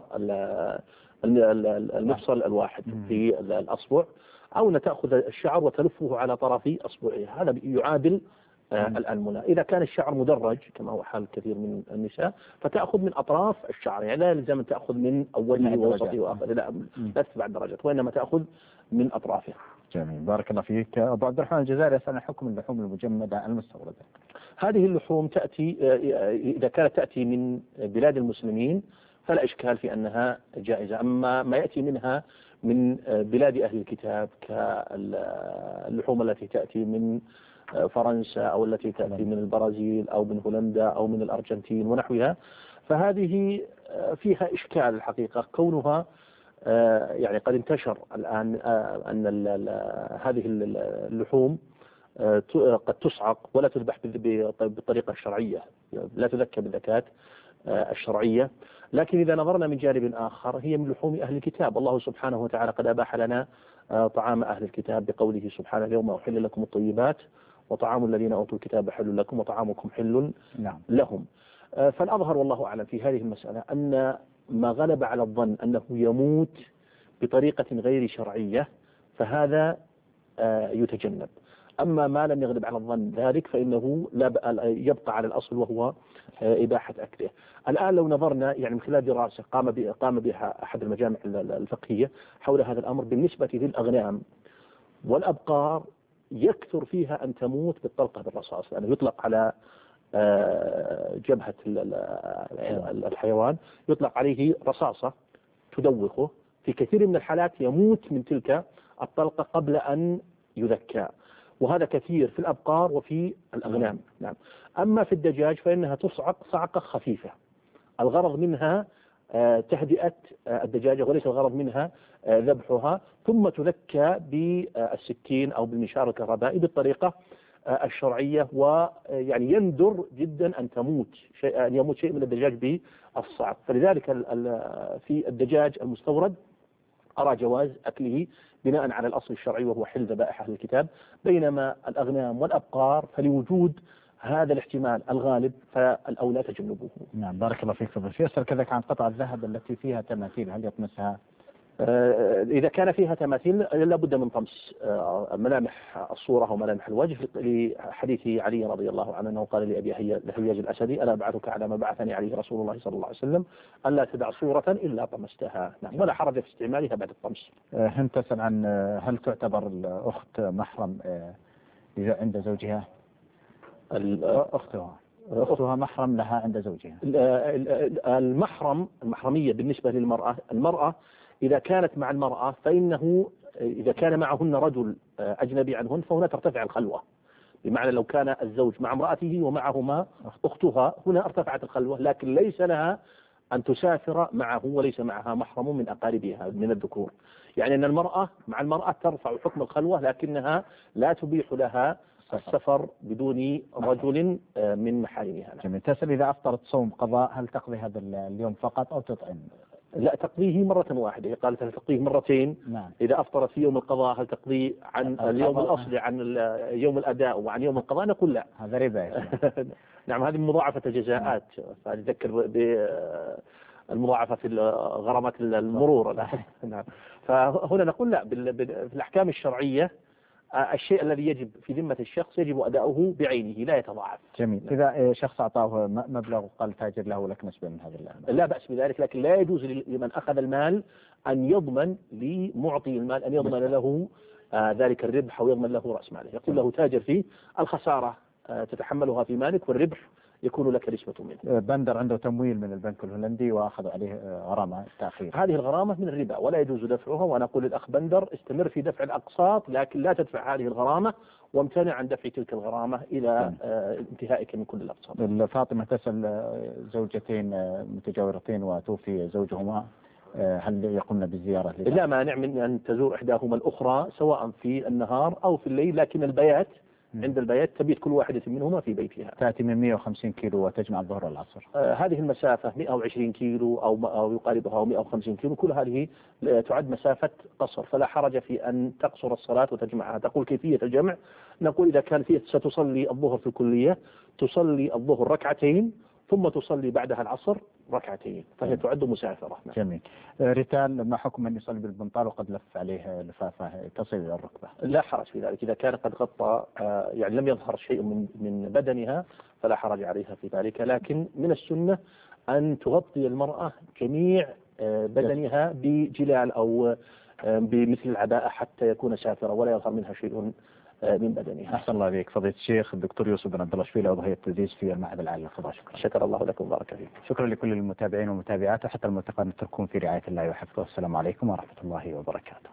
المفصل الواحد في الأصبع، أو أن تأخذ الشعر وتلفه على طرف أصبعها، هذا يعادل الأنملة. إذا كان الشعر مدرج كما هو حال كثير من النساء فتأخذ من أطراف الشعر، يعني لا يلزم أن تأخذ من أوله ووسطه وآخره، لا 7 درجات، وإنما تأخذ من أطرافها. جميل، بارك الله فيك. أبو عبد الرحمن الجزائري يسأل عن حكم اللحوم المجمدة المستوردة. هذه اللحوم تأتي إذا كانت تأتي من بلاد المسلمين فلا إشكال في أنها جائزة، أما ما يأتي منها من بلاد أهل الكتاب كاللحوم التي تأتي من فرنسا أو التي تأتي من البرازيل أو من هولندا أو من الأرجنتين ونحوها، فهذه فيها إشكال الحقيقة، كونها يعني قد انتشر الآن أن هذه اللحوم قد تصعق ولا تذبح بالطريقة الشرعية، لا تذكى بالذكاة الشرعية. لكن إذا نظرنا من جانب آخر هي من لحوم أهل الكتاب، الله سبحانه وتعالى قد أباح لنا طعام أهل الكتاب بقوله سبحانه: اليوم أحل لكم الطيبات وطعام الذين أوتوا الكتاب حل لكم وطعامكم حل لهم. فالأظهر والله أعلم في هذه المسألة أن ما غلب على الظن أنه يموت بطريقة غير شرعية فهذا يتجنب، أما ما لم يغلب على الظن ذلك فإنه يبقى على الأصل وهو إباحة أكله. الآن لو نظرنا يعني من خلال دراسة قام بها أحد المجامع الفقهية حول هذا الأمر، بالنسبة للأغنام والأبقار يكثر فيها أن تموت بالطلقة بالرصاص، لأنه يطلق على جبهة الحيوان يطلق عليه رصاصة تدوخه، في كثير من الحالات يموت من تلك الطلقة قبل أن يذكى، وهذا كثير في الأبقار وفي الأغنام. نعم. أما في الدجاج فإنها تصعق صعقة خفيفة، الغرض منها تهدئة الدجاجة وليس الغرض منها ذبحها، ثم تذكى بالسكين أو بالمنشار الكهربائي بالطريقة الشرعية، ويعني يندر جدا أن يموت شيء من الدجاج بالصعق. فلذلك في الدجاج المستورد أرى جواز أكله بناء على الأصل الشرعي وهو حل ذبائح أهل الكتاب، بينما الأغنام والأبقار فلوجود هذا الاحتمال الغالب فالأولى تجنبه. نعم، بارك الله فيك. يسأل كذلك عن قطع الذهب التي فيها تماثيل، هل يطمسها؟ إذا كان فيها تماثيل لابد من طمس ملامح الصورة وملامح الوجه، لحديث علي رضي الله عنه أنه قال لأبي هياج الأسدي: ألا أبعثك على ما بعثني عليه رسول الله صلى الله عليه وسلم ألا تدع صورة إلا طمستها. نعم، ولا حرج في استعمالها بعد الطمس. هند تسأل عن هل تعتبر الأخت محرم عند زوجها؟ أختها محرم لها عند زوجها. المحرمية بالنسبة للمرأة، المرأة إذا كانت مع المرأة فإنه إذا كان معهن رجل أجنبي عنهن فهنا ترتفع الخلوة، بمعنى لو كان الزوج مع امرأته ومعهما أختها هنا ارتفعت الخلوة، لكن ليس لها أن تسافر معه وليس معها محرم من أقاربها من الذكور، يعني أن المرأة مع المرأة ترفع حكم الخلوة لكنها لا تبيح لها السفر بدون رجل من محارمها. جميل. تسأل إذا أفطرت صوم قضاء هل تقضي هذا اليوم فقط أو تطعم؟ لا، تقضيه مرة واحدة، قالت هل تقضيه مرتين. نعم. إذا أفطرت في يوم القضاء هل تقضي عن اليوم الأصلي عن يوم الأداء وعن يوم القضاء؟ نقول لا، هذا ربا. نعم، هذه مضاعفة الجزاءات، فنذكر بالمضاعفة في غرامات المرور. نعم. فهنا نقول لا، في الأحكام الشرعية الشيء الذي يجب في ذمة الشخص يجب أداؤه بعينه لا يتضاعف. جميل. إذا شخص أعطاه مبلغ وقال تاجر له لك نسبة من هذا المال لا بأس بذلك، لكن لا يجوز لمن أخذ المال أن يضمن لمعطي المال أن يضمن له ذلك الربح أو يضمن له رأس ماله. يقول له تاجر فيه، الخسارة تتحملها في مالك والربح يكون لك نسبة منه. بندر عنده تمويل من البنك الهولندي وأخذ عليه غرامة تأخير، هذه الغرامة من الربا ولا يجوز دفعها، وأنا أقول للأخ بندر استمر في دفع الأقساط لكن لا تدفع هذه الغرامة، وامتنع عن دفع تلك الغرامة إلى انتهائك من كل الأقساط. فاطمة تسأل زوجتين متجاورتين وتوفي زوجهما، هل يقومن بالزيارة؟ لا مانع من أن تزور إحداهما الأخرى سواء في النهار أو في الليل، لكن البيات عند البيات تبيت كل واحدة منهما في بيتها. تأتي من 150 كيلو وتجمع الظهر والعصر. هذه المسافة 120 كيلو أو يقاربها أو 150 كيلو، كل هذه تعد مسافة قصر، فلا حرج في أن تقصر الصلاة وتجمعها. تقول كيفية الجمع؟ نقول إذا كان ستصلي الظهر في الكلية تصلي الظهر ركعتين ثم تصلي بعدها العصر ركعتين، فهي تعد مسافرة. جميل. ريتال، ما حكم من يصلي بالبنطال وقد لف عليه لفافة تصل إلى الركبة؟ لا حرج في ذلك، إذا كان قد غطى يعني لم يظهر شيء من بدنها فلا حرج عليها في ذلك، لكن من السنة أن تغطي المرأة جميع بدنها بجلال أو بمثل العباءة حتى يكون سافرا ولا يظهر منها شيء من بدنها. أحسن الله عليك فضيلة الشيخ الدكتور يوسف بن عبد الله شفيل، عضو هيئة التدريس في المعهد العالي للقضاء. شكر الله لكم وبارك فيكم. شكرا لكل المتابعين والمتابعات، وحتى الملتقى نترككم في رعاية الله وحفظه. السلام عليكم ورحمة الله وبركاته.